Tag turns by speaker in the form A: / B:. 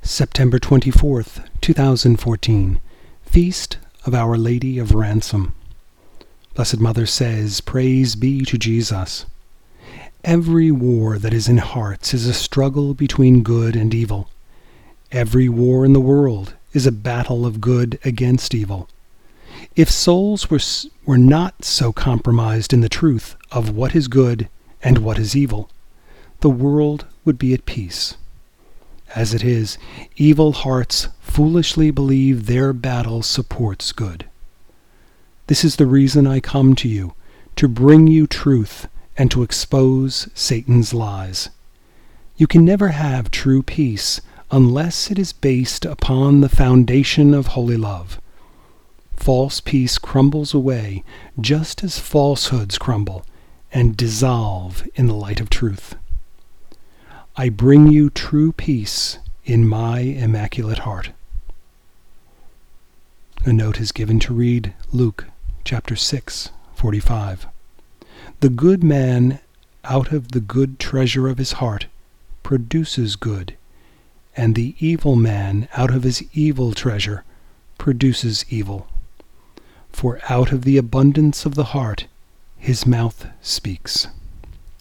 A: September 24th, 2014, Feast of Our Lady of Ransom. Blessed Mother says, Praise be to Jesus. Every war that is in hearts is a struggle between good and evil. Every war in the world is a battle of good against evil. If souls were not so compromised in the truth of what is good and what is evil, the world would be at peace. As it is, evil hearts foolishly believe their battle supports good. This is the reason I come to you, to bring you truth and to expose Satan's lies. You can never have true peace unless it is based upon the foundation of holy love. False peace crumbles away just as falsehoods crumble and dissolve in the light of truth. I bring you true peace in my Immaculate Heart. A note is given to read Luke chapter 6:45. The good man out of the good treasure of his heart produces good, and the evil man out of his evil treasure produces evil. For out of the abundance of the heart his mouth speaks.